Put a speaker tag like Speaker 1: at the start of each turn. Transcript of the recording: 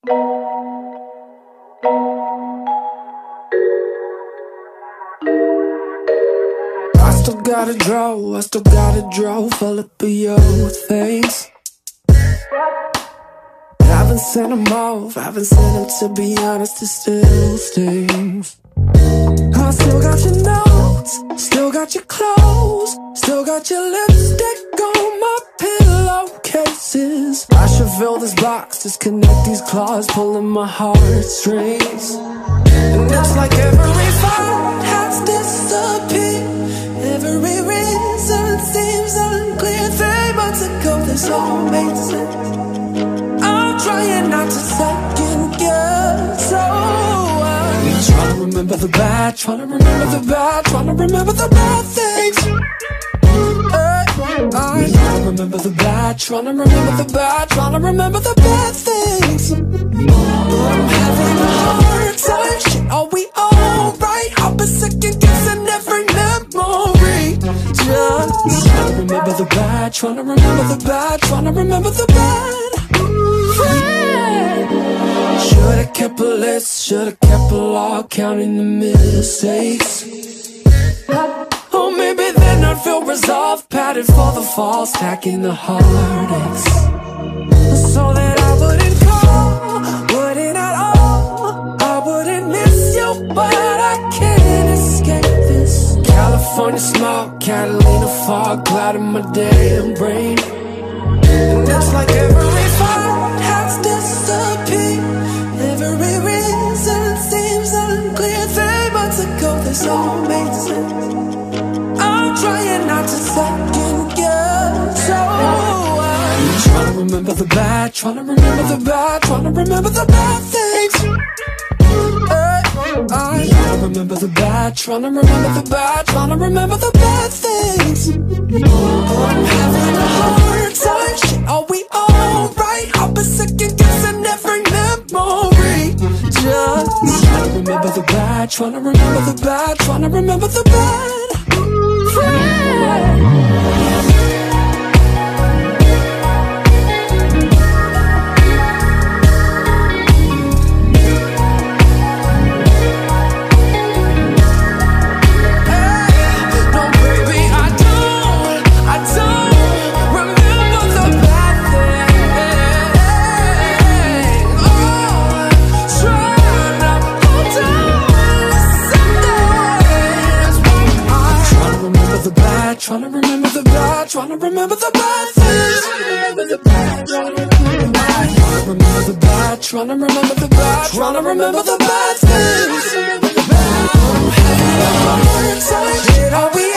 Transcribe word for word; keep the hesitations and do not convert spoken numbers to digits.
Speaker 1: I still gotta draw, I still gotta draw full up of your things. Haven't sent them off, haven't sent them, to be honest, it still stings. I still got your notes, still got your clothes, still got your lipstick on my pillowcases. I should fill this box, disconnect these claws, pulling my heartstrings. And it's like every fight has disappeared, every reason seems unclear. Three months ago this all made sense. I'm trying not to second guess. So I'm trying to remember the bad, trying to remember the bad, trying to remember the bad things. I'm trying to remember the bad, trying to remember the bad, trying to remember the bad things. I'm having a hard time. Shit, are we alright? I've been second guessing every memory. Just trying to remember the bad, trying to remember the bad, trying to remember the bad. Should've kept a list, should've kept a log, counting the mistakes. Oh, maybe then I'd feel resolved, padded for the fall, stacking the heartaches, so that I wouldn't call, wouldn't at all. I wouldn't miss you, but I can't escape this California smoke, Catalina fog, clouding my damn brain. And it's like every fight has disappeared, every reason seems unclear. Three months ago this all made sense. I'm trying not to second guess. So I'm trying to remember the bad, trying to remember the bad, trying to remember the bad things. I'm trying to remember the bad, trying to remember the bad, trying to remember the bad things. I'm having a hard time. Shit, are we alright? I've been second guessing every memory. Just trying to remember the bad, trying to remember the bad, trying to remember the bad. Trying to remember the bad, trying to remember the bad things. Remember the bad, trying to remember the bad. Remember the bad, trying to remember the bad, trying to remember the bad things. I'm having a hard time. Are we